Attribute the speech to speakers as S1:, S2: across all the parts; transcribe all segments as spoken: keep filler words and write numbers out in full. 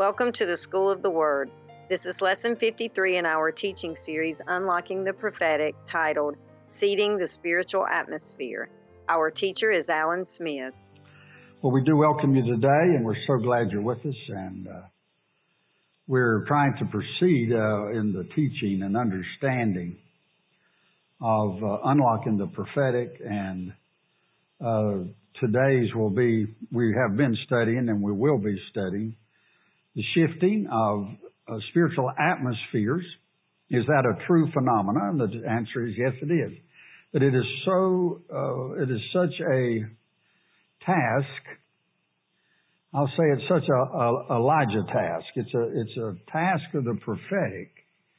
S1: Welcome to the School of the Word. This is Lesson fifty-three in our teaching series, Unlocking the Prophetic, titled, Seeding the Spiritual Atmosphere. Our teacher is Alan Smith.
S2: Well, we do welcome you today, and we're so glad you're with us. And uh, we're trying to proceed uh, in the teaching and understanding of uh, unlocking the prophetic. And uh, today's will be, we have been studying and we will be studying the shifting of uh, spiritual atmospheres. Is that a true phenomenon? The answer is yes, it is. But it is so, uh, it is such a task. I'll say it's such a, a Elijah task. It's a, it's a task of the prophetic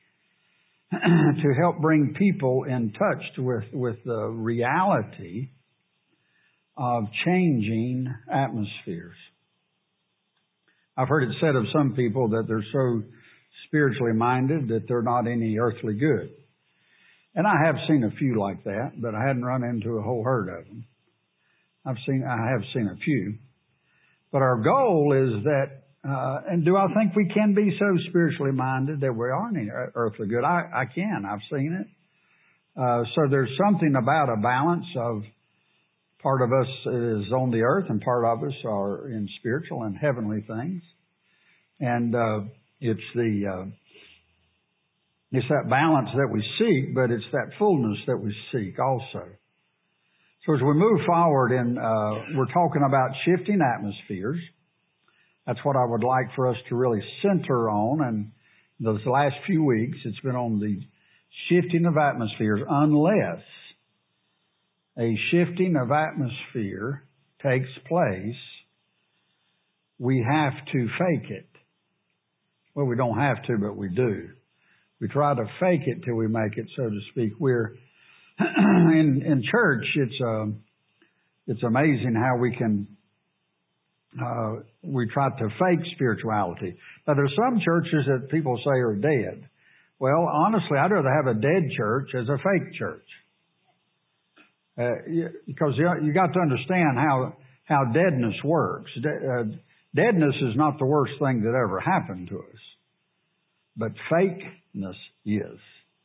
S2: to help bring people in touch with, with the reality of changing atmospheres. I've heard it said of some people that they're so spiritually minded that they're not any earthly good. And I have seen a few like that, but I hadn't run into a whole herd of them. I've seen, I have seen a few. But our goal is that, uh, and do I think we can be so spiritually minded that we aren't any earthly good? I, I can. I've seen it. Uh, so there's something about a balance of part of us is on the earth and part of us are in spiritual and heavenly things. And uh, it's the uh, it's that balance that we seek, but it's that fullness that we seek also. So as we move forward, in uh, we're talking about shifting atmospheres. That's what I would like for us to really center on. And those last few weeks, it's been on the shifting of atmospheres, unless a shifting of atmosphere takes place, we have to fake it. Well, we don't have to, but we do. We try to fake it till we make it, so to speak. We're in in church. It's uh, it's amazing how we can uh, we try to fake spirituality. Now, there's some churches that people say are dead. Well, honestly, I'd rather have a dead church as a fake church. Uh, because you, you got to understand how how deadness works. De- uh, deadness is not the worst thing that ever happened to us, but fakeness is.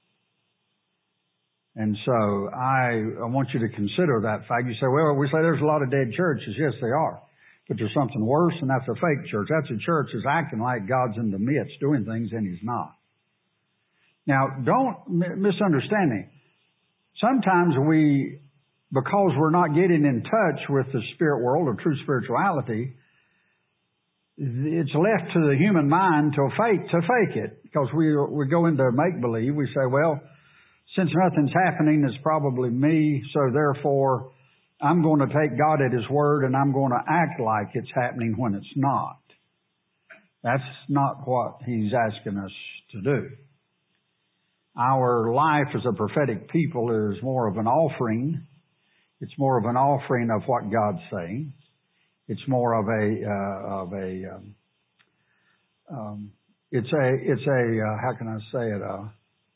S2: And so I, I want you to consider that fact. You say, well, we say there's a lot of dead churches. Yes, they are. But there's something worse, and that's a fake church. That's a church that's acting like God's in the midst doing things, and He's not. Now, don't m- misunderstand me. Sometimes we, because we're not getting in touch with the spirit world or true spirituality, it's left to the human mind to fake to fake it. Because we we go into make-believe. We say, well, since nothing's happening, it's probably me, so therefore I'm going to take God at His word and I'm going to act like it's happening when it's not. That's not what He's asking us to do. Our life as a prophetic people is more of an offering. It's more of an offering of what God's saying. It's more of a uh, of a um, um, it's a it's a uh, how can I say it? Uh,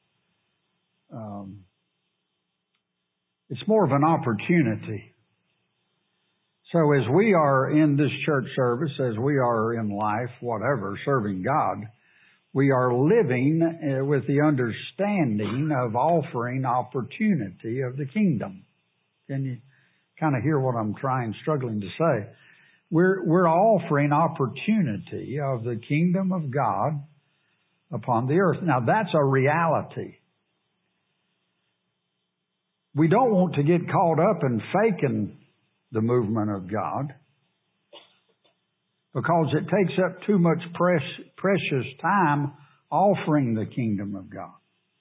S2: um, it's more of an opportunity. So as we are in this church service, as we are in life, whatever, serving God, we are living uh, with the understanding of offering opportunity of the kingdom. Can you kind of hear what I'm trying, struggling to say? We're, we're offering opportunity of the kingdom of God upon the earth. Now, that's a reality. We don't want to get caught up in faking the movement of God because it takes up too much precious, precious time offering the kingdom of God.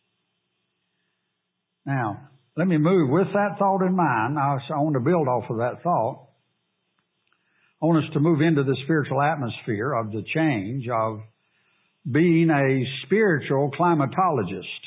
S2: Now, let me move with that thought in mind. I want to build off of that thought. I want us to move into the spiritual atmosphere of the change of being a spiritual climatologist.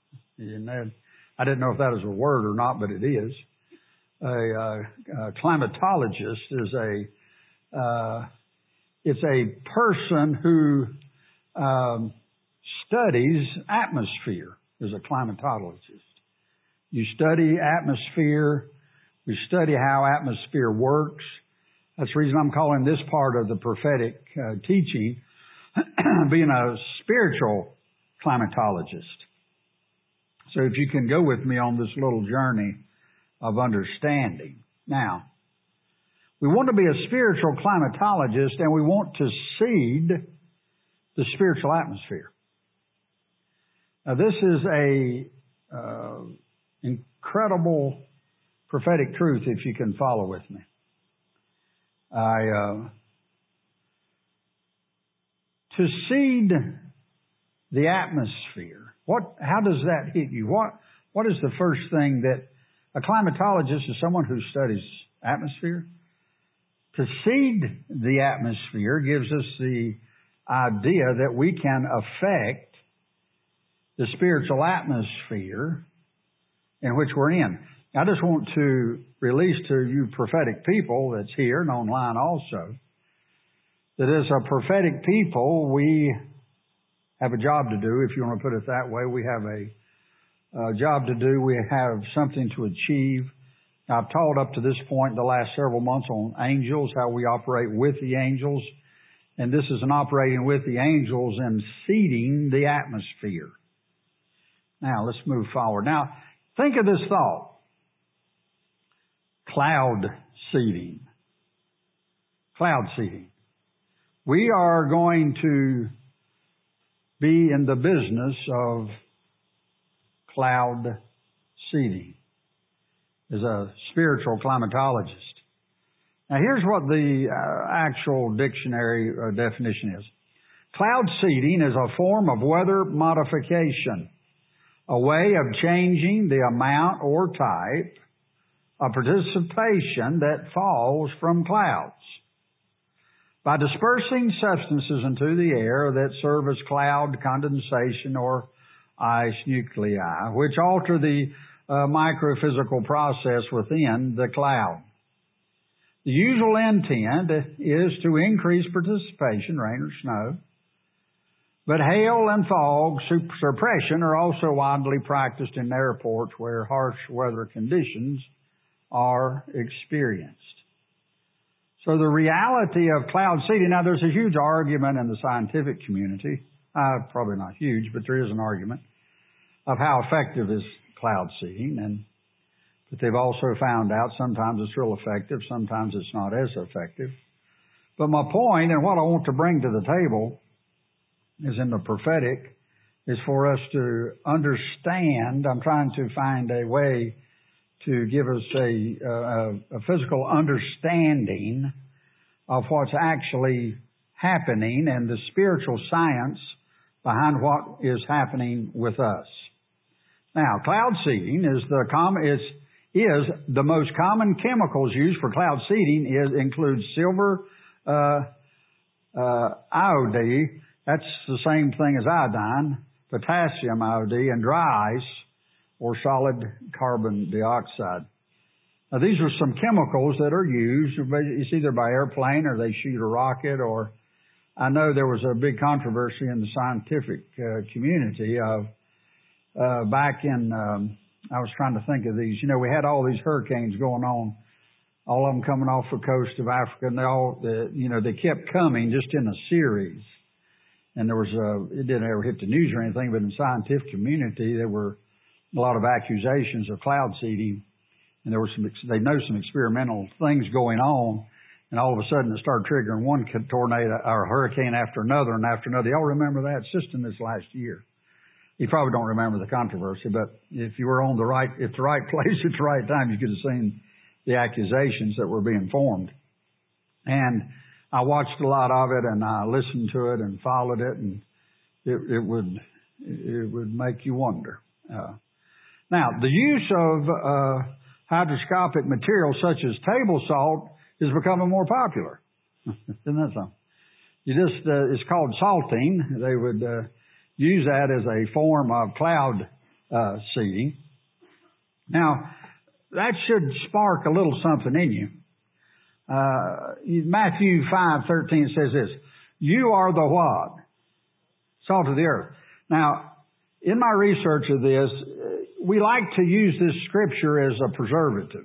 S2: I didn't know if that is a word or not, but it is. A, uh, a climatologist is a uh, it's a person who um, studies atmosphere. Is a climatologist. You study atmosphere. We study how atmosphere works. That's the reason I'm calling this part of the prophetic uh, teaching being a spiritual climatologist. So if you can go with me on this little journey of understanding. Now, we want to be a spiritual climatologist, and we want to seed the spiritual atmosphere. Now, this is a uh, incredible prophetic truth if you can follow with me. I uh, to seed the atmosphere. What? How does that hit you? What? What is the first thing that a climatologist is? Someone who studies atmosphere. To seed the atmosphere gives us the idea that we can affect the spiritual atmosphere in which we're in. I just want to release to you prophetic people that's here and online also, that as a prophetic people, we have a job to do, if you want to put it that way. We have a, a job to do. We have something to achieve. I've taught up to this point the last several months on angels, how we operate with the angels. And this is an operating with the angels and seeding the atmosphere. Now, let's move forward. Now, think of this thought. Cloud seeding. Cloud seeding. We are going to be in the business of cloud seeding as a spiritual climatologist. Now, here's what the uh, actual dictionary uh, definition is. Cloud seeding is a form of weather modification, a way of changing the amount or type of precipitation that falls from clouds by dispersing substances into the air that serve as cloud condensation or ice nuclei, which alter the uh, microphysical process within the cloud. The usual intent is to increase precipitation, rain or snow, but hail and fog suppression are also widely practiced in airports where harsh weather conditions are experienced. So the reality of cloud seeding, now there's a huge argument in the scientific community, uh, probably not huge, but there is an argument of how effective is cloud seeding, and but they've also found out sometimes it's real effective, sometimes it's not as effective. But my point, and what I want to bring to the table, is in the prophetic, is for us to understand. I'm trying to find a way to give us a, a, a physical understanding of what's actually happening and the spiritual science behind what is happening with us. Now, cloud seeding is the com- is is the most common chemicals used for cloud seeding is includes silver uh, uh, iodide. That's the same thing as iodine, potassium iodide, and dry ice or solid carbon dioxide. Now, these are some chemicals that are used. It's either by airplane or they shoot a rocket, or I know there was a big controversy in the scientific uh, community of uh, back in. Um, I was trying to think of these. You know, we had all these hurricanes going on, all of them coming off the coast of Africa, and they all, the, you know, they kept coming just in a series. And there was a, it didn't ever hit the news or anything, but in the scientific community, there were a lot of accusations of cloud seeding, and there were some, they know some experimental things going on, and all of a sudden it started triggering one tornado or hurricane after another and after another. Y'all remember that? It's just in this last year. You probably don't remember the controversy, but if you were on the right, at the right place at the right time, you could have seen the accusations that were being formed. And I watched a lot of it, and I listened to it and followed it, and it, it would it would make you wonder. Uh, now, the use of uh, hydroscopic materials such as table salt is becoming more popular. Isn't that something? You just uh, it's called salting. They would uh, use that as a form of cloud uh, seeding. Now, that should spark a little something in you. Uh, Matthew five thirteen says this, you are the what? Salt of the earth. Now, in my research of this, we like to use this scripture as a preservative.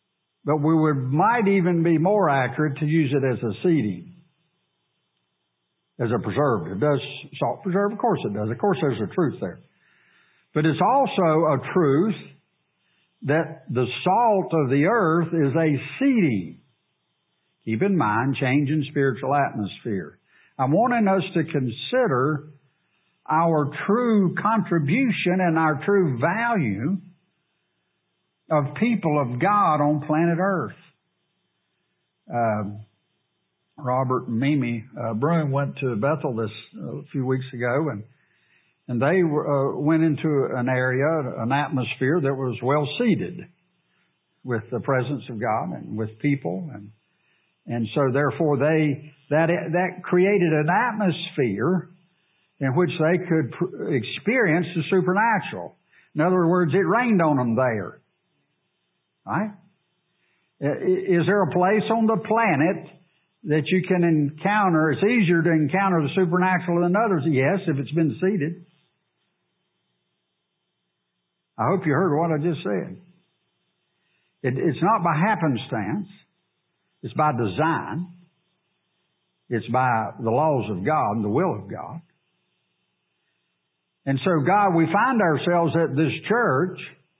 S2: But we would, might even be more accurate to use it as a seeding. as a preservative. Does salt preserve? Of course it does. Of course there's a truth there. But it's also a truth that the salt of the earth is a seeding. Keep in mind, change in spiritual atmosphere. I'm wanting us to consider our true contribution and our true value of people of God on planet Earth. Uh, Robert and Mimi uh, Broom went to Bethel this uh, a few weeks ago, and and they uh, went into an area, an atmosphere that was well seated with the presence of God and with people, and and so therefore they that that created an atmosphere in which they could pr- experience the supernatural. In other words, it rained on them there. Right? Is there a place on the planet that you can encounter? It's easier to encounter the supernatural than others. Yes, if it's been seeded. I hope you heard what I just said. It, it's not by happenstance. It's by design. It's by the laws of God and the will of God. And so, God, we find ourselves at this church,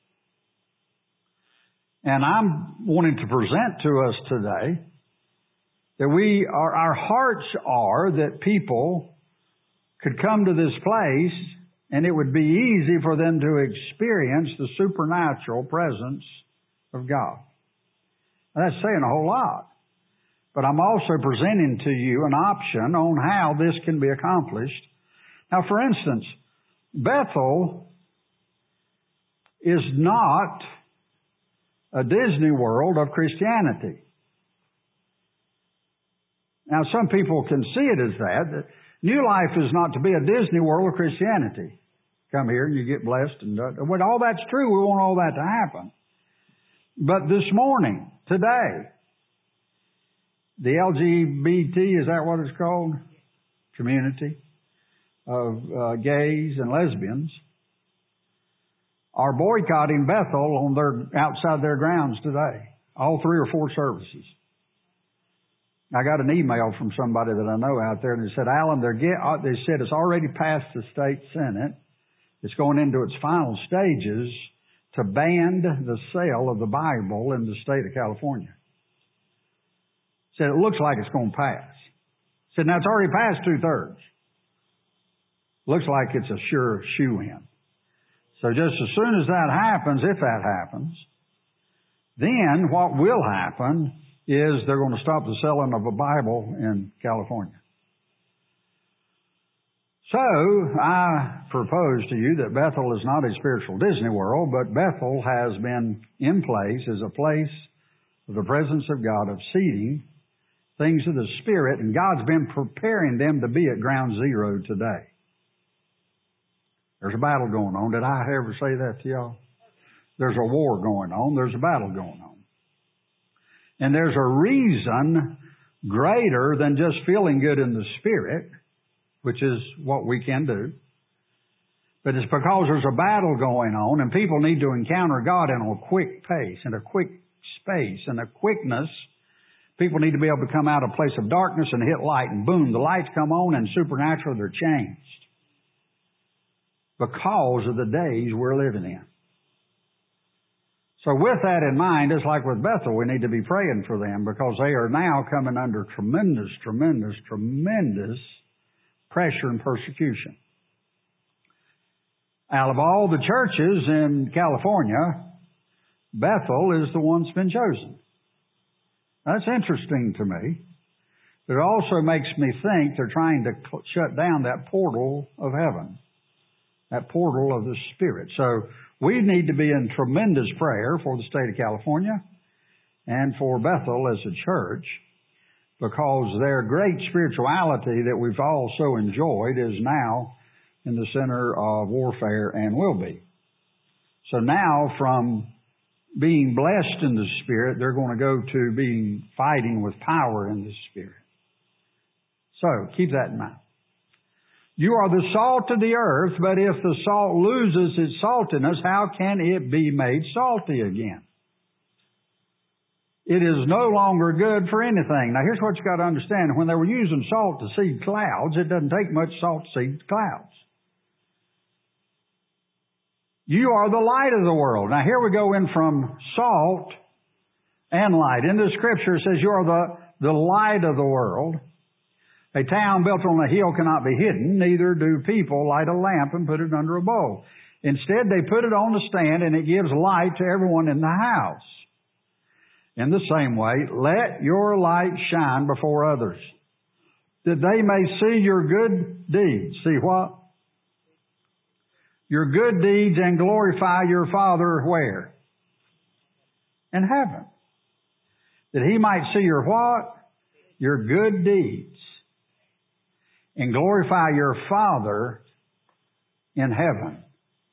S2: and I'm wanting to present to us today that we are, our hearts are that people could come to this place and it would be easy for them to experience the supernatural presence of God. Now, that's saying a whole lot. But I'm also presenting to you an option on how this can be accomplished. Now, for instance, Bethel is not a Disney World of Christianity. Now, some people can see it as that. that New Life is not to be a Disney World of Christianity. Come here and you get blessed. And uh, when all that's true, we want all that to happen. But this morning, today, the L G B T, is that what it's called? Community of uh, gays and lesbians are boycotting Bethel on their outside their grounds today. All three or four services. I got an email from somebody that I know out there, and they said, Alan, they're get, they said it's already passed the state Senate. It's going into its final stages to ban the sale of the Bible in the state of California. Said it looks like it's going to pass. Said now it's already passed two-thirds. Looks like it's a sure shoe-in. So just as soon as that happens, if that happens, then what will happen is they're going to stop the selling of a Bible in California. So I propose to you that Bethel is not a spiritual Disney World, but Bethel has been in place as a place of the presence of God, of seeding things of the Spirit, and God's been preparing them to be at ground zero today. There's a battle going on. Did I ever say that to y'all? There's a war going on. There's a battle going on. And there's a reason greater than just feeling good in the Spirit, which is what we can do. But it's because there's a battle going on and people need to encounter God in a quick pace, in a quick space, in a quickness. People need to be able to come out of a place of darkness and hit light, and boom, the lights come on, and supernaturally they're changed because of the days we're living in. So with that in mind, it's like with Bethel, we need to be praying for them because they are now coming under tremendous, tremendous, tremendous pressure and persecution. Out of all the churches in California, Bethel is the one that's been chosen. That's interesting to me. But it also makes me think they're trying to cl- shut down that portal of heaven, that portal of the Spirit. So we need to be in tremendous prayer for the state of California and for Bethel as a church, because their great spirituality that we've all so enjoyed is now in the center of warfare and will be. So now from being blessed in the Spirit, they're going to go to being fighting with power in the Spirit. So keep that in mind. You are the salt of the earth, but if the salt loses its saltiness, how can it be made salty again? it is no longer good for anything. Now here's what you got to understand. When they were using salt to seed clouds, it doesn't take much salt to seed clouds. You are the light of the world. Now here we go in from salt and light. In the scripture it says you are the, the light of the world. A town built on a hill cannot be hidden, neither do people light a lamp and put it under a bowl. Instead they put it on the stand and it gives light to everyone in the house. In the same way, let your light shine before others, that they may see your good deeds. See what? Your good deeds and glorify your Father where? In heaven. That He might see your what? Your good deeds. And glorify your Father in heaven.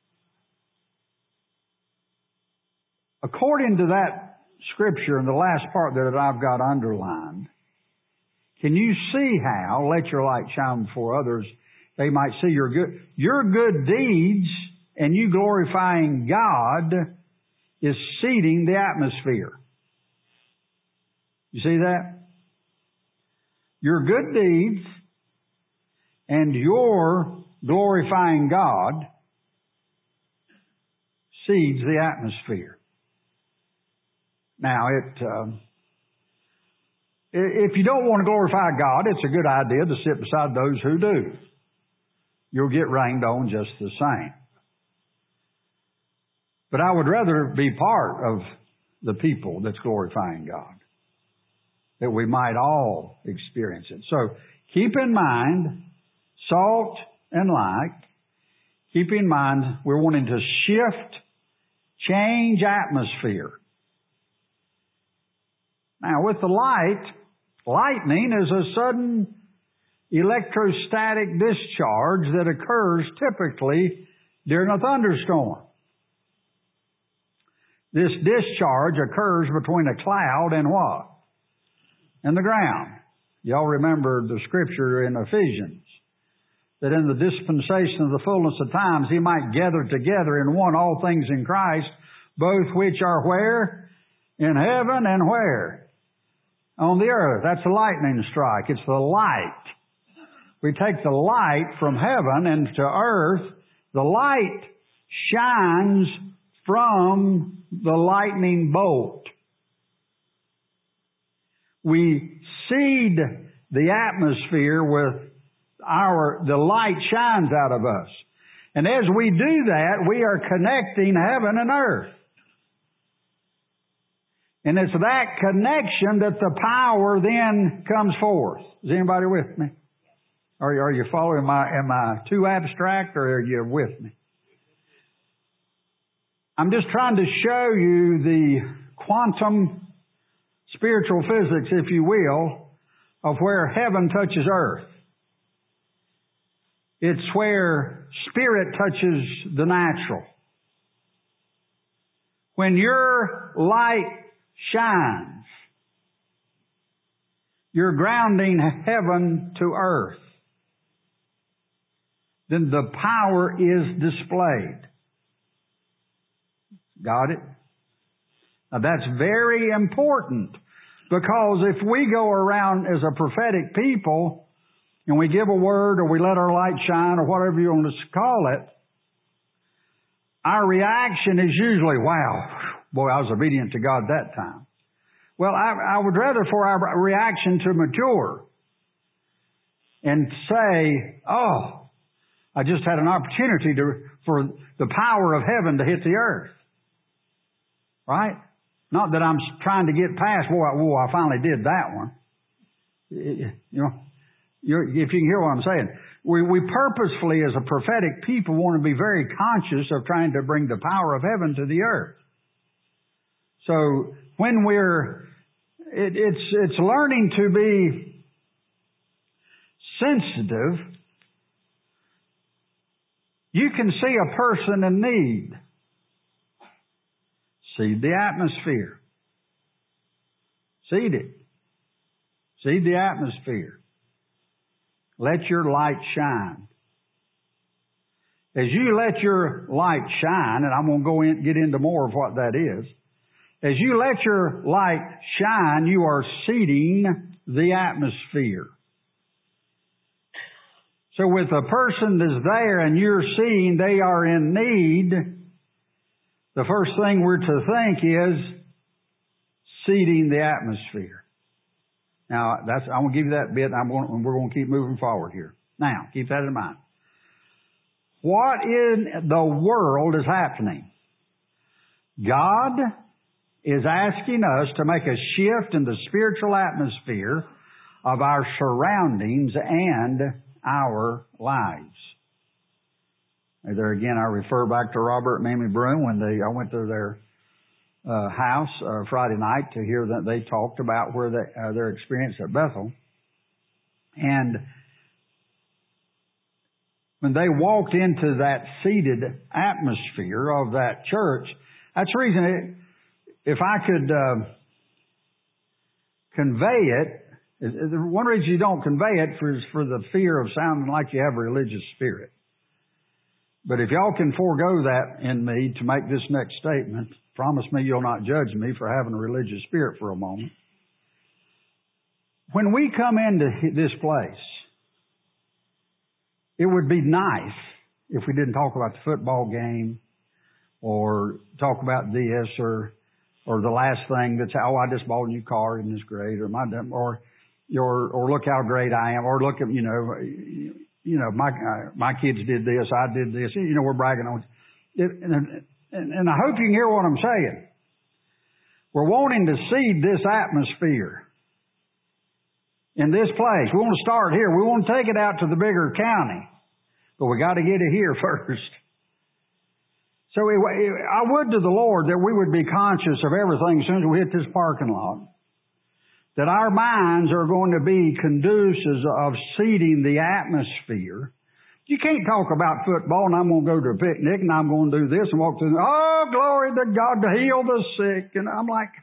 S2: According to that scripture in the last part that I've got underlined, can you see how, let your light shine before others, they might see your good, your good deeds and you glorifying God is seeding the atmosphere. You see that? Your good deeds and your glorifying God seeds the atmosphere. Now, it, uh, if you don't want to glorify God, it's a good idea to sit beside those who do. You'll get rained on just the same. But I would rather be part of the people that's glorifying God, that we might all experience it. So keep in mind, salt and light. Keep in mind, we're wanting to shift, change atmosphere. Now, with the light, lightning is a sudden electrostatic discharge that occurs typically during a thunderstorm. This discharge occurs between a cloud and what? And the ground. Y'all remember the scripture in Ephesians, that in the dispensation of the fullness of times He might gather together in one all things in Christ, both which are where? In heaven and where? On the earth. That's a lightning strike. It's the light. We take the light from heaven into earth. The light shines from the lightning bolt. We seed the atmosphere with our, the light shines out of us. And as we do that, we are connecting heaven and earth. And it's that connection that the power then comes forth. Is anybody with me? Are, are you following? Am I, am I too abstract, or are you with me? I'm just trying to show you the quantum spiritual physics, if you will, of where heaven touches earth. It's where spirit touches the natural. When your light shines, you're grounding heaven to earth. Then the power is displayed. Got it? Now that's very important, because if we go around as a prophetic people and we give a word, or we let our light shine, or whatever you want to call it, our reaction is usually, wow, boy, I was obedient to God that time. Well, I, I would rather for our reaction to mature and say, oh, I just had an opportunity to, for the power of heaven to hit the earth. Right? Not that I'm trying to get past, boy, whoa, I finally did that one. You know, you're, if you can hear what I'm saying. We, we purposefully, as a prophetic people, want to be very conscious of trying to bring the power of heaven to the earth. So when we're, it, it's, it's learning to be sensitive. You can see a person in need. Seed the atmosphere. Seed it. Seed the atmosphere. Let your light shine. As you let your light shine, and I'm going to go in, get into more of what that is. As you let your light shine, you are seeding the atmosphere. So with a person that's there and you're seeing they are in need, the first thing we're to think is seeding the atmosphere. Now, that's, I'm going to give you that bit, and I'm going, and we're going to keep moving forward here. Now, keep that in mind. What in the world is happening? God is asking us to make a shift in the spiritual atmosphere of our surroundings and our lives. And there again, I refer back to Robert and Mamie Broom when they, I went to their uh, house uh, Friday night to hear that they talked about where they, uh, their experience at Bethel. And when they walked into that seated atmosphere of that church, that's the reason it, if I could uh, convey it, the one reason you don't convey it for, is for the fear of sounding like you have a religious spirit. But if y'all can forego that in me to make this next statement, promise me you'll not judge me for having a religious spirit for a moment. When we come into this place, it would be nice if we didn't talk about the football game or talk about this or or the last thing that's, oh, I just bought a new car and it's great, or my or or or look how great I am, or look at, you know, you know my uh, my kids did this, I did this, you know, we're bragging on it, and, and, and I hope you can hear what I'm saying. We're wanting to seed this atmosphere in this place. We want to start here. We want to take it out to the bigger county, but we got to get it here first. So I would to the Lord that we would be conscious of everything as soon as we hit this parking lot. That our minds are going to be conducive of seeding the atmosphere. You can't talk about football and I'm going to go to a picnic and I'm going to do this and walk through, oh, glory to God to heal the sick. And I'm like,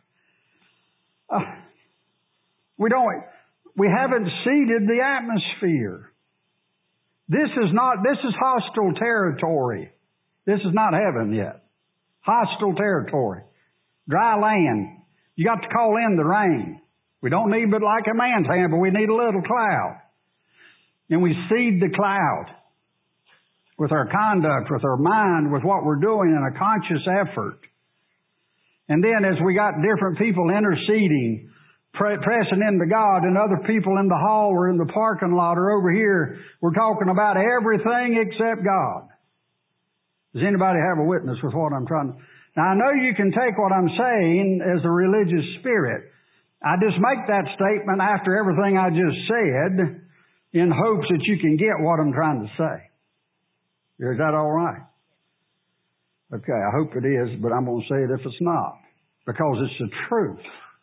S2: uh, we don't, we haven't seeded the atmosphere. This is not, this is hostile territory. This is not heaven yet. Hostile territory. Dry land. You got to call in the rain. We don't need but like a man's hand, but we need a little cloud. And we seed the cloud with our conduct, with our mind, with what we're doing in a conscious effort. And then as we got different people interceding, pre- pressing into God, and other people in the hall or in the parking lot or over here, we're talking about everything except God. Does anybody have a witness with what I'm trying to... Now, I know you can take what I'm saying as a religious spirit. I just make that statement after everything I just said in hopes that you can get what I'm trying to say. Is that all right? Okay, I hope it is, but I'm going to say it if it's not, because it's the truth.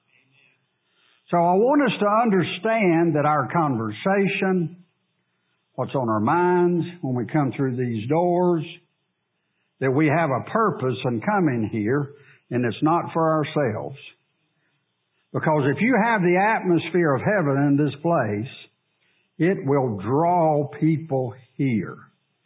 S2: So I want us to understand that our conversation, what's on our minds when we come through these doors, that we have a purpose in coming here, and it's not for ourselves. Because if you have the atmosphere of heaven in this place, it will draw people here.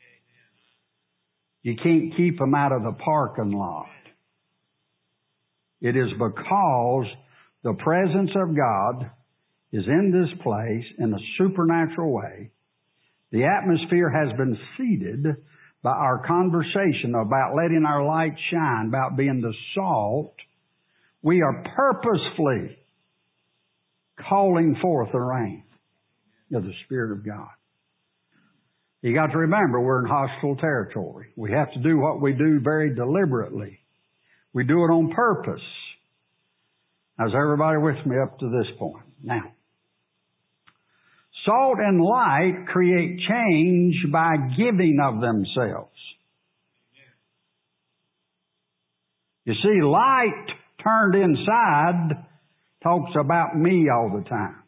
S2: You can't keep them out of the parking lot. It is because the presence of God is in this place in a supernatural way. The atmosphere has been seeded by our conversation about letting our light shine, about being the salt. We are purposefully calling forth the rain of the Spirit of God. You got to remember, we're in hostile territory. We have to do what we do very deliberately. We do it on purpose. How's everybody with me up to this point? Now, salt and light create change by giving of themselves. You see, light turned inside talks about me all the time.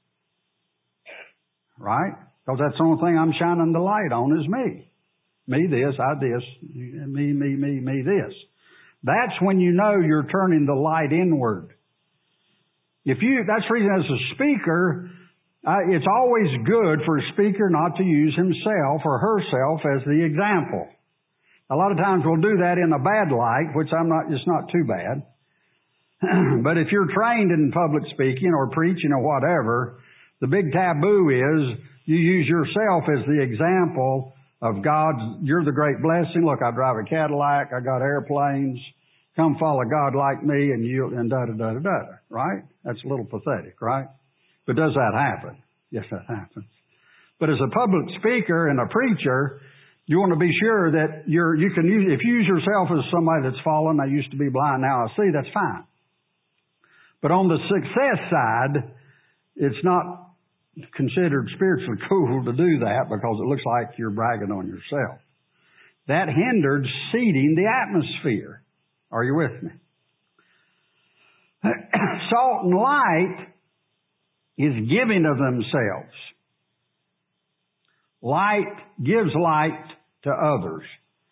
S2: Right? Because that's the only thing I'm shining the light on is me. Me this, I this, me, me, me, me this. That's when you know you're turning the light inward. If you, that's the reason as a speaker, Uh, it's always good for a speaker not to use himself or herself as the example. A lot of times we'll do that in a bad light, which I'm not, it's not too bad. But if you're trained in public speaking or preaching or whatever, the big taboo is you use yourself as the example of God. You're the great blessing. Look, I drive a Cadillac. I got airplanes. Come follow God like me, and you and da da da da da. Right? That's a little pathetic, right? But does that happen? Yes, that happens. But as a public speaker and a preacher, you want to be sure that you're you can use if you use yourself as somebody that's fallen. I used to be blind, now I see. That's fine. But on the success side, it's not considered spiritually cool to do that because it looks like you're bragging on yourself. That hindered seeding the atmosphere. Are you with me? Salt and light is giving of themselves. Light gives light to others.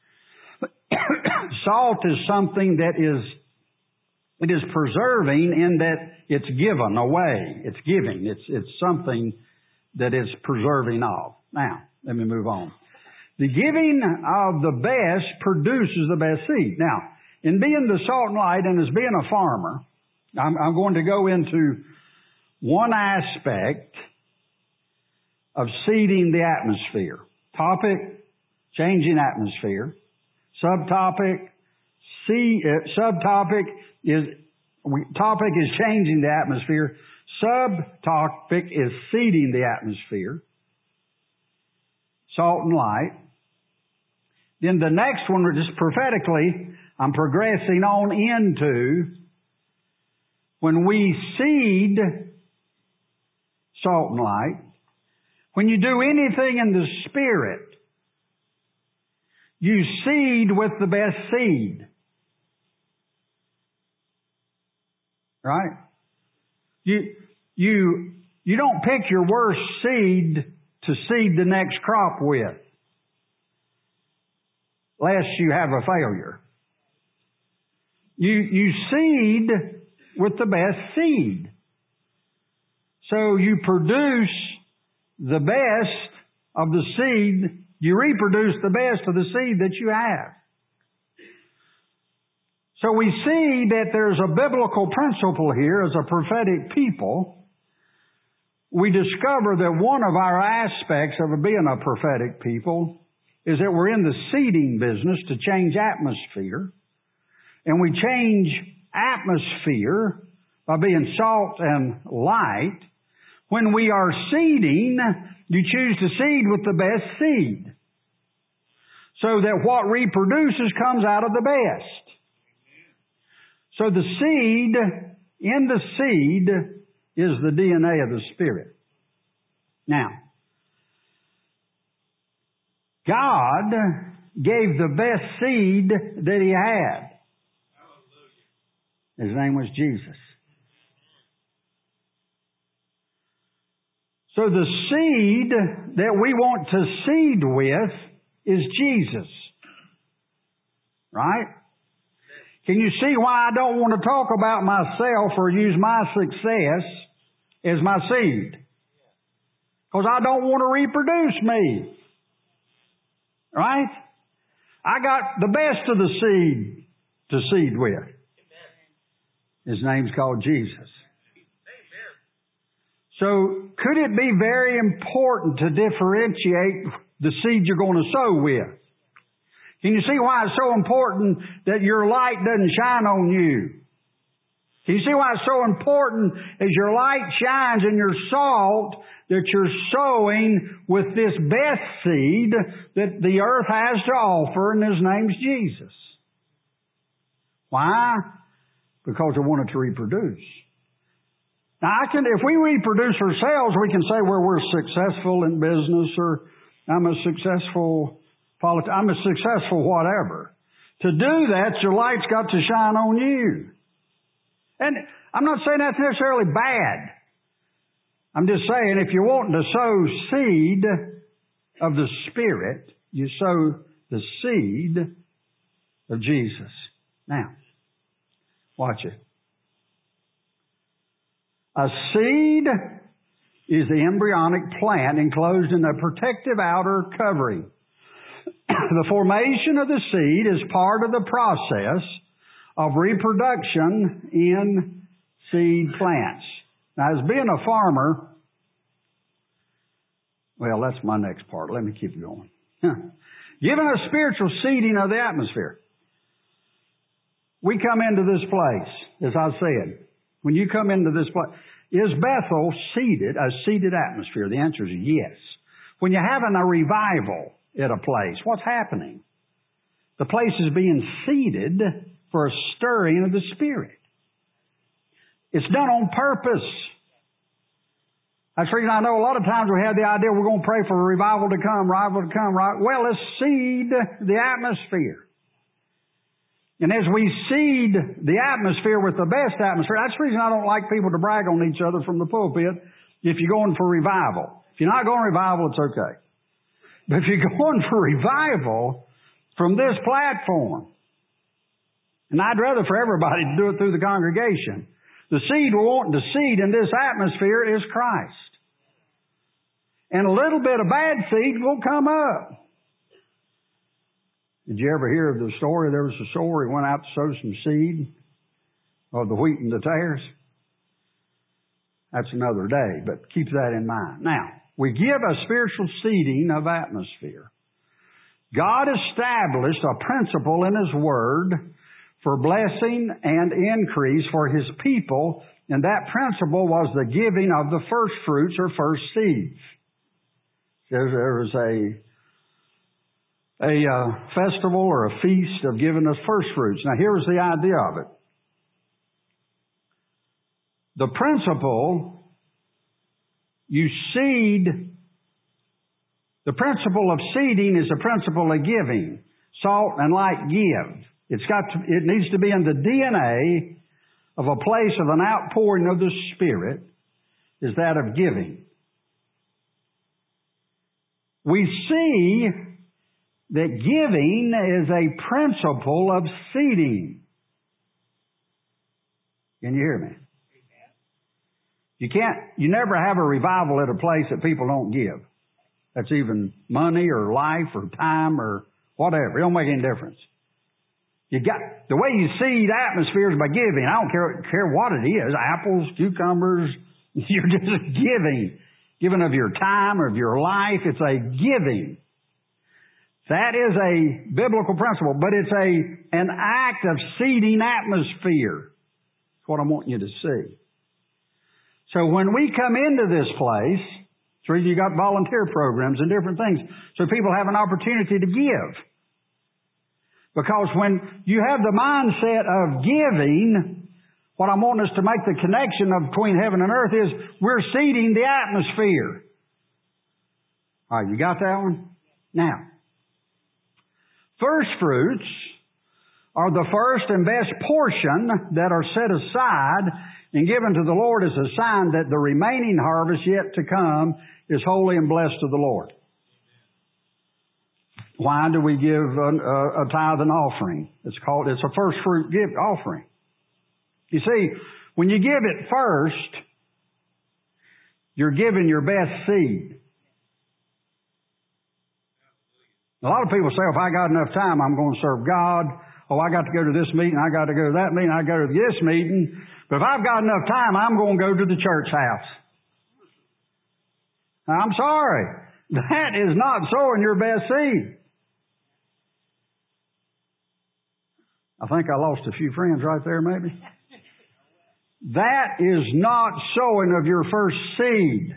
S2: Salt is something that is It is preserving in that it's given away. It's giving. It's, it's something that is preserving of. Now, let me move on. The giving of the best produces the best seed. Now, in being the salt and light and as being a farmer, I'm, I'm going to go into one aspect of seeding the atmosphere. Topic, changing atmosphere. Subtopic, see, uh, subtopic is, we, topic is changing the atmosphere. Subtopic is seeding the atmosphere. Salt and light. Then the next one, just prophetically, I'm progressing on into when we seed salt and light. When you do anything in the Spirit, you seed with the best seed. Right? You, you, you don't pick your worst seed to seed the next crop with, lest you have a failure. You, you seed with the best seed. So you produce the best of the seed. You reproduce the best of the seed that you have. So we see that there's a biblical principle here as a prophetic people. We discover that one of our aspects of being a prophetic people is that we're in the seeding business to change atmosphere. And we change atmosphere by being salt and light. When we are seeding, you choose to seed with the best seed, so that what reproduces comes out of the best. So the seed, in the seed, is the D N A of the Spirit. Now, God gave the best seed that He had. His name was Jesus. So the seed that we want to seed with is Jesus. Right? Can you see why I don't want to talk about myself or use my success as my seed? Because I don't want to reproduce me. Right? I got the best of the seed to seed with. His name's called Jesus. So, could it be very important to differentiate the seed you're going to sow with? Can you see why it's so important that your light doesn't shine on you? Can you see why it's so important as your light shines and your salt that you're sowing with this best seed that the earth has to offer, and His name's Jesus? Why? Because I want it to reproduce. Now, I can, if we reproduce ourselves, we can say, well, we're successful in business, or I'm a successful politi- I'm a successful whatever. To do that, your light's got to shine on you. And I'm not saying that's necessarily bad. I'm just saying if you're wanting to sow seed of the Spirit, you sow the seed of Jesus. Now, watch it. A seed is the embryonic plant enclosed in a protective outer covering. The formation of the seed is part of the process of reproduction in seed plants. Now, as being a farmer, well, that's my next part. Let me keep going. Given a spiritual seeding of the atmosphere. We come into this place, as I said. When you come into this place, is Bethel seeded, a seeded atmosphere? The answer is yes. When you're having a revival at a place, what's happening? The place is being seeded for a stirring of the Spirit. It's done on purpose. That's the reason I know a lot of times we have the idea we're going to pray for a revival to come, revival to come, right? Well, let's seed the atmosphere. And as we seed the atmosphere with the best atmosphere, that's the reason I don't like people to brag on each other from the pulpit if you're going for revival. If you're not going revival, it's okay. But if you're going for revival from this platform, and I'd rather for everybody to do it through the congregation, the seed we're wanting to seed in this atmosphere is Christ. And a little bit of bad seed will come up. Did you ever hear of the story? There was a sower, he went out to sow some seed of the wheat and the tares. That's another day, but keep that in mind. Now, we give a spiritual seeding of atmosphere. God established a principle in His Word for blessing and increase for His people, and that principle was the giving of the first fruits or first seeds. There, there was a a uh, festival or a feast of giving us first fruits. Now, here's the idea of it. The principle, you seed, the principle of seeding is the principle of giving. Salt and light give. It's got to, it needs to be in the D N A of a place of an outpouring of the Spirit, is that of giving. We see that giving is a principle of seeding. Can you hear me? You can't, you never have a revival at a place that people don't give. That's even money or life or time or whatever. It don't make any difference. You got, the way you seed atmospheres by giving. I don't care, care what it is. Apples, cucumbers. You're just giving. Giving of your time or of your life. It's a giving. That is a biblical principle, but it's a an act of seeding atmosphere. That's what I want you to see. So when we come into this place, so you got volunteer programs and different things, so people have an opportunity to give. Because when you have the mindset of giving, what I'm wanting us to make the connection of between heaven and earth is we're seeding the atmosphere. All right, you got that one? Now, first fruits are the first and best portion that are set aside and given to the Lord as a sign that the remaining harvest yet to come is holy and blessed of the Lord. Why do we give a, a, a tithe and offering? It's called, it's a first fruit gift offering. You see, when you give it first, you're giving your best seed. A lot of people say, if I got enough time, I'm going to serve God. Oh, I got to go to this meeting, I got to go to that meeting, I got to go to this meeting. But if I've got enough time, I'm going to go to the church house. I'm sorry. That is not sowing your best seed. I think I lost a few friends right there, maybe. That is not sowing of your first seed.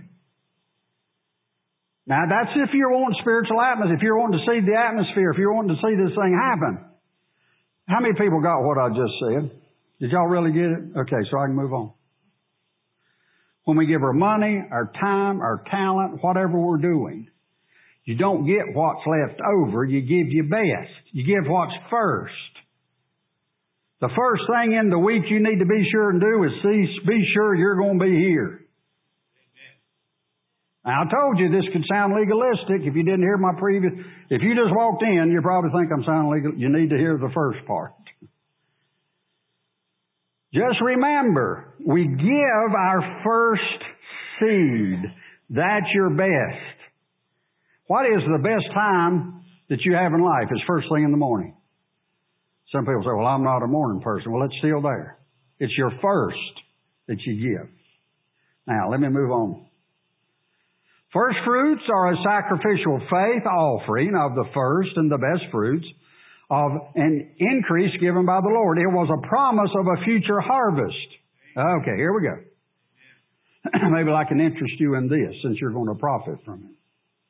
S2: Now, that's if you're wanting spiritual atmosphere, if you're wanting to see the atmosphere, if you're wanting to see this thing happen. How many people got what I just said? Did y'all really get it? Okay, so I can move on. When we give our money, our time, our talent, whatever we're doing, you don't get what's left over, you give your best. You give what's first. The first thing in the week you need to be sure and do is see, be sure you're going to be here. Now, I told you this could sound legalistic if you didn't hear my previous. If you just walked in, you probably think I'm sounding legal. You need to hear the first part. Just remember, we give our first seed. That's your best. What is the best time that you have in life? It's first thing in the morning. Some people say, well, I'm not a morning person. Well, it's still there. It's your first that you give. Now, let me move on. First fruits are a sacrificial faith offering of the first and the best fruits of an increase given by the Lord. It was a promise of a future harvest. Okay, here we go. Maybe I can interest you in this since you're going to profit from it.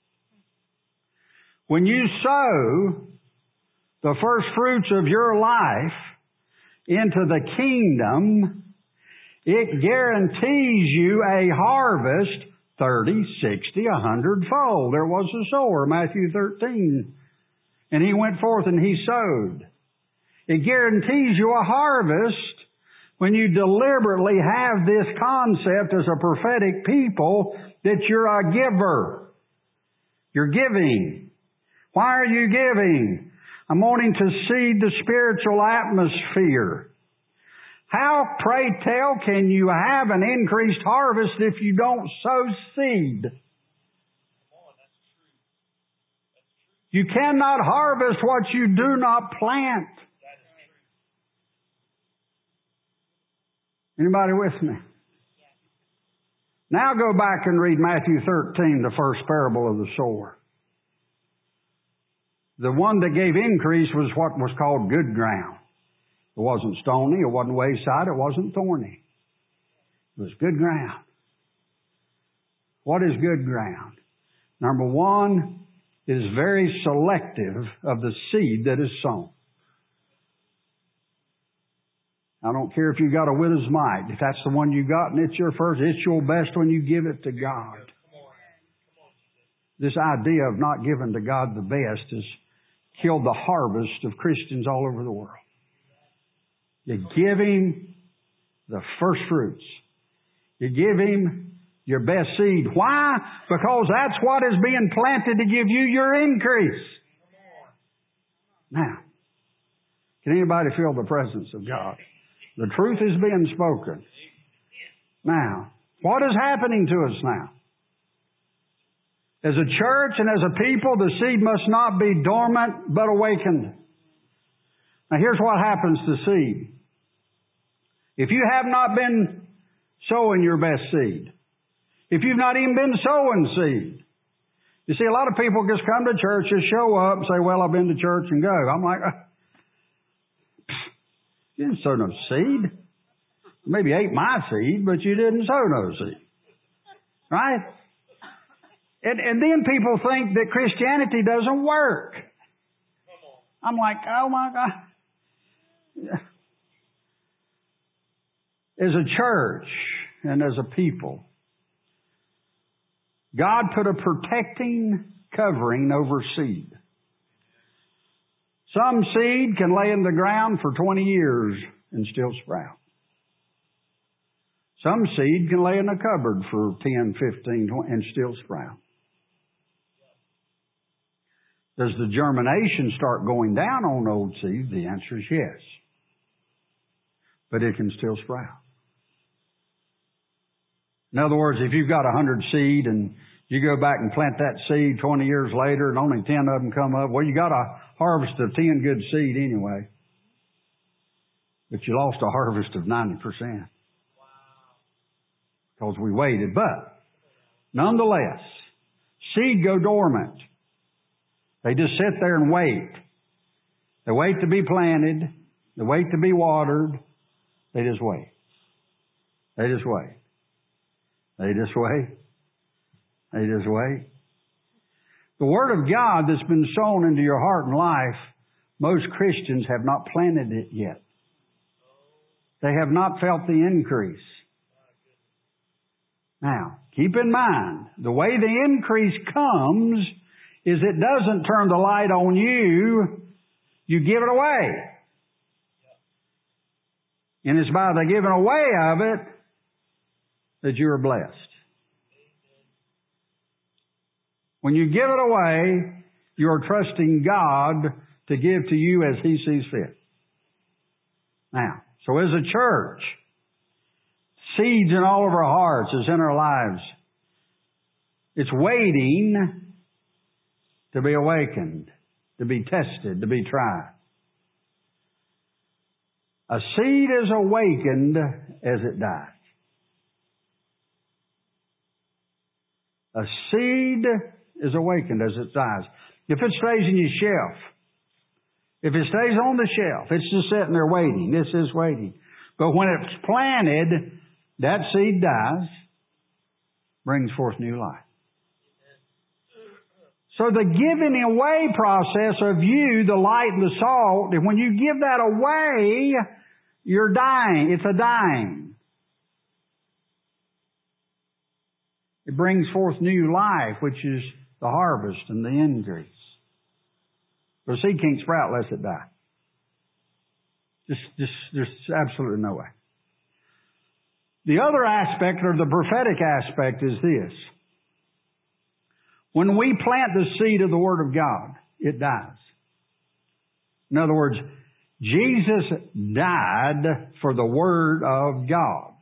S2: When you sow the first fruits of your life into the kingdom, it guarantees you a harvest thirty, sixty, a hundred fold. There was a sower, Matthew thirteen, and he went forth and he sowed. It guarantees you a harvest when you deliberately have this concept as a prophetic people that you're a giver. You're giving. Why are you giving? I'm wanting to seed the spiritual atmosphere. How, pray tell, can you have an increased harvest if you don't sow seed? You cannot harvest what you do not plant. Anybody with me? Now go back and read Matthew thirteen, the first parable of the sower. The one that gave increase was what was called good ground. It wasn't stony, it wasn't wayside, it wasn't thorny. It was good ground. What is good ground? Number one, it is very selective of the seed that is sown. I don't care if you got a widow's mite. If that's the one you got and it's your first, it's your best when you give it to God. This idea of not giving to God the best has killed the harvest of Christians all over the world. You give Him the first fruits. You give Him your best seed. Why? Because that's what is being planted to give you your increase. Now, can anybody feel the presence of God? The truth is being spoken. Now, what is happening to us now? As a church and as a people, the seed must not be dormant but awakened. Now here's what happens to seed. If you have not been sowing your best seed, if you've not even been sowing seed, you see a lot of people just come to church, just show up and say, well, I've been to church and go. I'm like, you didn't sow no seed. Maybe ate my seed, but you didn't sow no seed. Right? And, and then people think that Christianity doesn't work. I'm like, oh my God. As a church and as a people, God put a protecting covering over seed. Some seed can lay in the ground for twenty years and still sprout. Some seed can lay in a cupboard for ten, fifteen, twenty and still sprout. Does the germination start going down on old seed? The answer is yes. But it can still sprout. In other words, if you've got a hundred seed and you go back and plant that seed twenty years later and only ten of them come up, well, you got a harvest of ten good seed anyway. But you lost a harvest of ninety percent. Because we waited. But, nonetheless, seed go dormant. They just sit there and wait. They wait to be planted. They wait to be watered. They just wait. They just wait. They just wait. They just wait. The Word of God that's been sown into your heart and life, most Christians have not planted it yet. They have not felt the increase. Now, keep in mind, the way the increase comes is it doesn't turn the light on you, you give it away. And it's by the giving away of it that you are blessed. When you give it away, you are trusting God to give to you as He sees fit. Now, so as a church, seeds in all of our hearts, is in our lives, it's waiting to be awakened, to be tested, to be tried. A seed is awakened as it dies. A seed is awakened as it dies. If it stays in your shelf, if it stays on the shelf, it's just sitting there waiting. This is waiting. But when it's planted, that seed dies, brings forth new life. So the giving away process of you, the light and the salt, when you give that away, you're dying. It's a dying. It brings forth new life, which is the harvest and the increase. The seed can't sprout unless it dies. Just, just, there's absolutely no way. The other aspect, or the prophetic aspect, is this. When we plant the seed of the Word of God, it dies. In other words, Jesus died for the Word of God.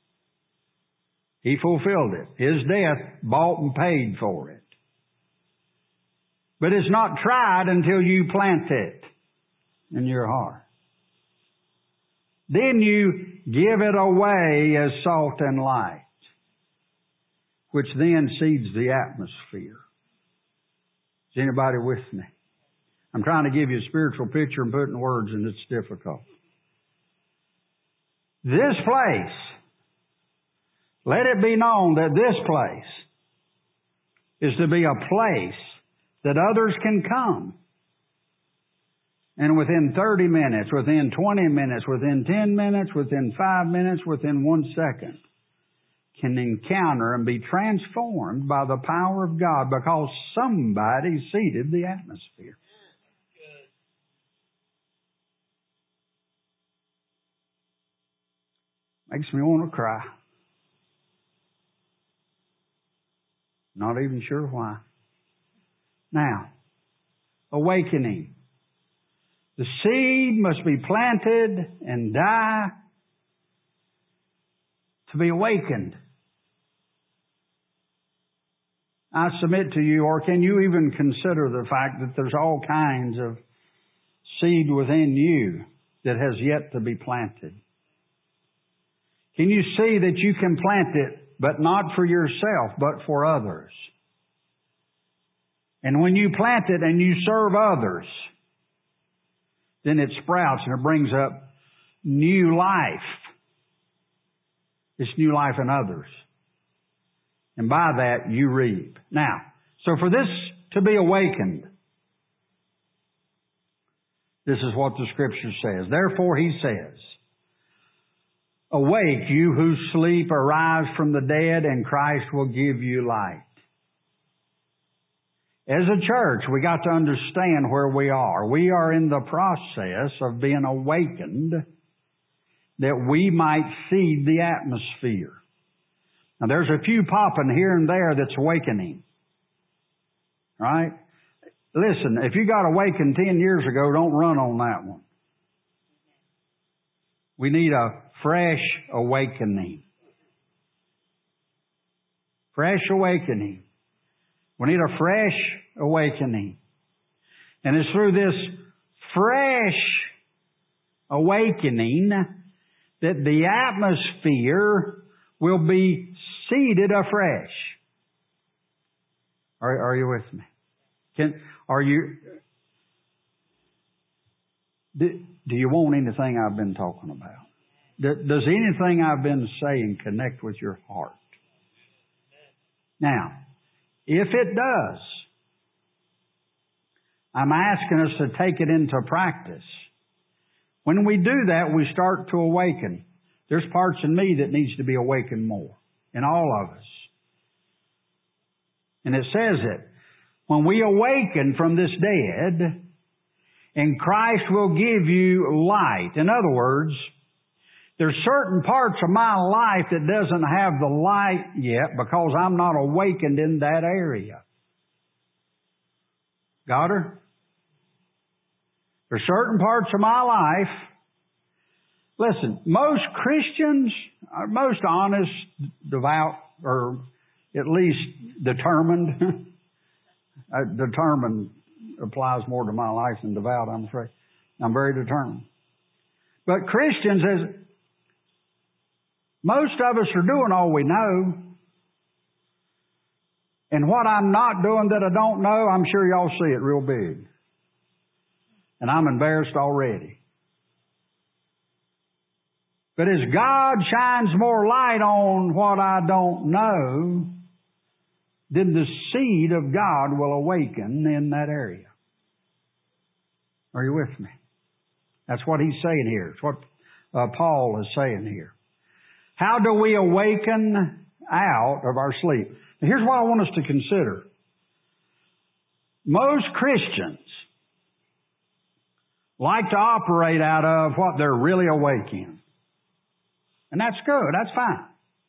S2: He fulfilled it. His death bought and paid for it. But it's not tried until you plant it in your heart. Then you give it away as salt and light, which then seeds the atmosphere. Is anybody with me? I'm trying to give you a spiritual picture and put it in words, and it's difficult. This place, let it be known that this place is to be a place that others can come. And within thirty minutes, within twenty minutes, within ten minutes, within five minutes, within one second, can encounter and be transformed by the power of God because somebody seeded the atmosphere. Makes me want to cry. Not even sure why. Now, awakening. The seed must be planted and die to be awakened. I submit to you, or can you even consider the fact that there's all kinds of seed within you that has yet to be planted? Can you see that you can plant it, but not for yourself, but for others? And when you plant it and you serve others, then it sprouts and it brings up new life. It's new life in others. And by that, you reap. Now, so for this to be awakened, this is what the Scripture says. Therefore, He says, awake, you who sleep, arise from the dead, and Christ will give you light. As a church, we got to understand where we are. We are in the process of being awakened that we might seed the atmosphere. Now, there's a few popping here and there that's awakening. Right? Listen, if you got awakened ten years ago, don't run on that one. We need a fresh awakening. Fresh awakening. We need a fresh awakening. And it's through this fresh awakening that the atmosphere will be seeded afresh. Are, are you with me? Can, are you, do, do you want anything I've been talking about? Does anything I've been saying connect with your heart? Now, if it does, I'm asking us to take it into practice. When we do that, we start to awaken. There's parts in me that needs to be awakened more, in all of us. And it says it. When we awaken from this dead, and Christ will give you light. In other words, there's certain parts of my life that doesn't have the light yet because I'm not awakened in that area. Got her? There's certain parts of my life. Listen, most Christians are most honest, devout, or at least determined. Determined applies more to my life than devout, I'm afraid. I'm very determined. But Christians, as most of us are doing all we know. And what I'm not doing that I don't know, I'm sure y'all see it real big. And I'm embarrassed already. But as God shines more light on what I don't know, then the seed of God will awaken in that area. Are you with me? That's what he's saying here. It's what uh, Paul is saying here. How do we awaken out of our sleep? Now, here's what I want us to consider. Most Christians like to operate out of what they're really awake in. And that's good. That's fine.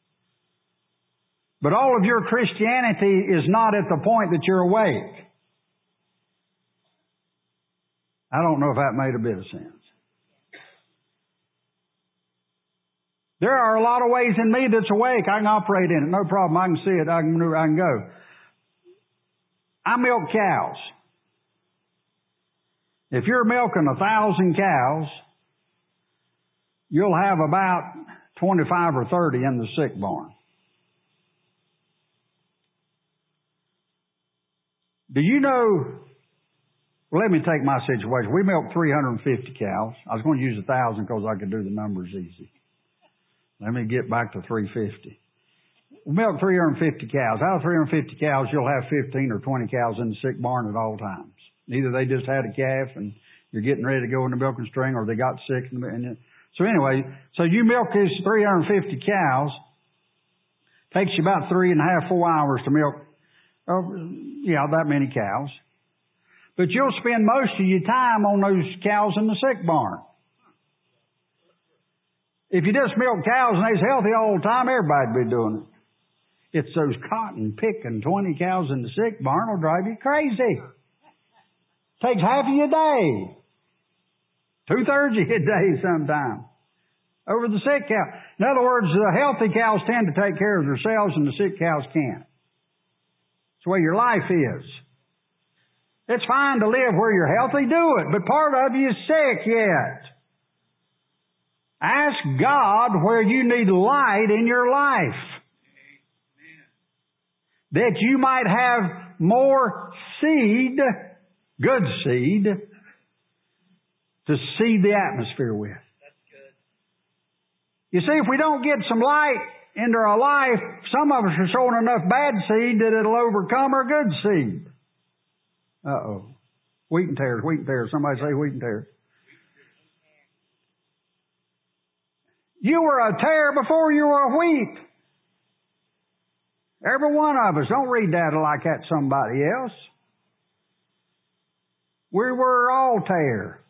S2: But all of your Christianity is not at the point that you're awake. I don't know if that made a bit of sense. There are a lot of ways in me that's awake. I can operate in it. No problem. I can see it. I can, I can go. I milk cows. If you're milking a thousand cows, you'll have about twenty-five or thirty in the sick barn. Do you know, well, let me take my situation. We milk three hundred fifty cows. I was going to use a thousand because I could do the numbers easy. Let me get back to three hundred fifty. We milk three hundred fifty cows. Out of three hundred fifty cows, you'll have fifteen or twenty cows in the sick barn at all times. Either they just had a calf and you're getting ready to go in the milking string, or they got sick. And, and so anyway, so you milk these three hundred fifty cows. Takes you about three and a half, four hours to milk, uh, yeah, that many cows. But you'll spend most of your time on those cows in the sick barn. If you just milk cows and they's healthy all the time, everybody'd be doing it. It's those cotton picking twenty cows in the sick barn will drive you crazy. Takes half of your day. Two thirds of your day sometimes. Over the sick cow. In other words, the healthy cows tend to take care of themselves and the sick cows can't. It's the way your life is. It's fine to live where you're healthy, do it, but part of you is sick yet. Ask God where you need light in your life. That you might have more seed, good seed, to seed the atmosphere with.
S3: That's good.
S2: You see, if we don't get some light into our life, some of us are sowing enough bad seed that it'll overcome our good seed. Uh-oh. Wheat and tares, wheat and tares. Somebody say wheat and tares. You were a tare before you were a wheat. Every one of us. Don't read that like that's somebody else. We were all tare.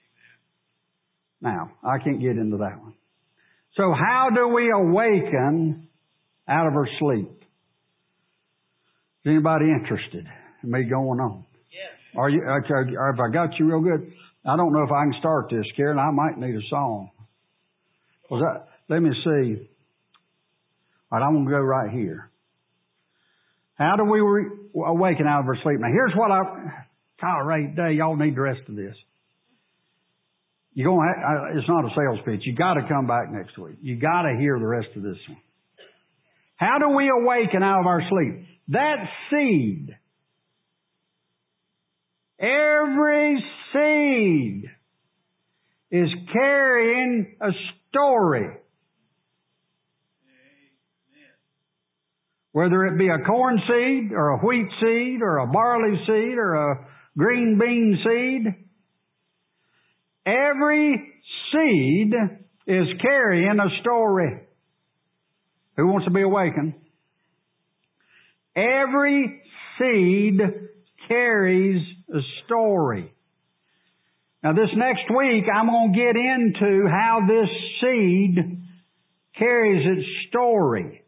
S2: Now, I can't get into that one. So how do we awaken out of our sleep? Is anybody interested in me going on?
S3: Yes.
S2: Are you? Okay, have I got you real good? I don't know if I can start this, Karen. I might need a song. Was that? Let me see. All right, I'm going to go right here. How do we re- awaken out of our sleep? Now, here's what I... Tolerate day. Y'all need the rest of this. You're going to, it's not a sales pitch. You got to come back next week. You got to hear the rest of this one. How do we awaken out of our sleep? That seed, every seed is carrying a story. Whether it be a corn seed or a wheat seed or a barley seed or a green bean seed, every seed is carrying a story. Who wants to be awakened? Every seed carries a story. Now this next week I'm going to get into how this seed carries its story.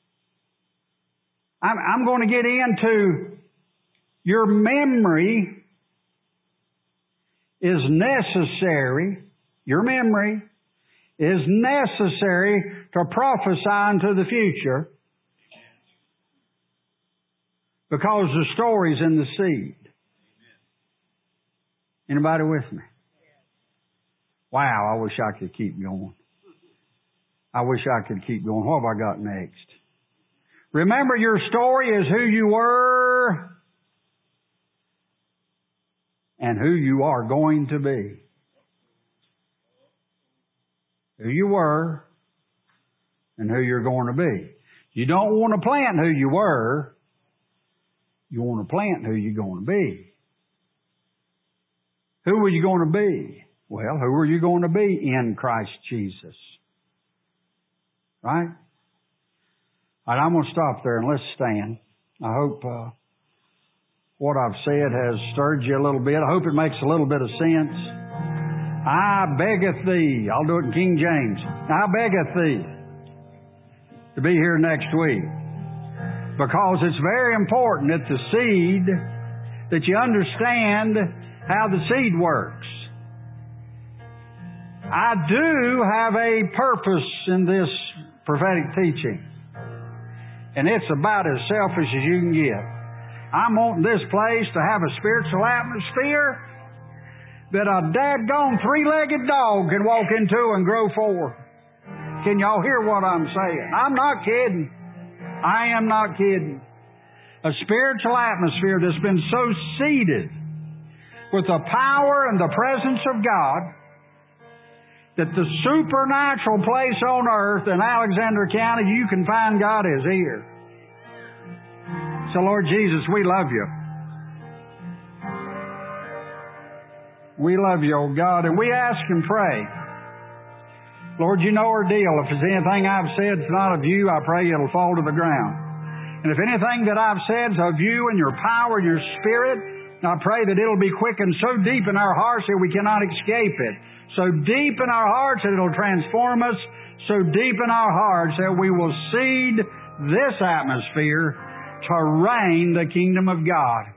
S2: I'm, I'm going to get into your memory is necessary, your memory is necessary to prophesy into the future because the story's in the seed. Anybody with me? Wow, I wish I could keep going. I wish I could keep going. What have I got next? Remember, your story is who you were and who you are going to be. Who you were and who you're going to be. You don't want to plant who you were. You want to plant who you're going to be. Who are you going to be? Well, who are you going to be in Christ Jesus? Right? All right, I'm going to stop there and let's stand. I hope uh, what I've said has stirred you a little bit. I hope it makes a little bit of sense. I beggeth thee, I'll do it in King James, I beggeth thee to be here next week, because it's very important that the seed, that you understand how the seed works. I do have a purpose in this prophetic teaching, and it's about as selfish as you can get. I'm wanting this place to have a spiritual atmosphere that a dadgone three-legged dog can walk into and grow forth. Can y'all hear what I'm saying? I'm not kidding. I am not kidding. A spiritual atmosphere that's been so seeded with the power and the presence of God that the supernatural place on earth in Alexander County, you can find God is here. So, Lord Jesus, we love you. We love you, oh God, and we ask and pray. Lord, you know our deal. If there's anything I've said that's not of you, I pray it'll fall to the ground. And if anything that I've said is of you and your power and your Spirit, I pray that it'll be quickened so deep in our hearts that we cannot escape it. So deep in our hearts that it'll transform us. So deep in our hearts that we will seed this atmosphere to reign the kingdom of God.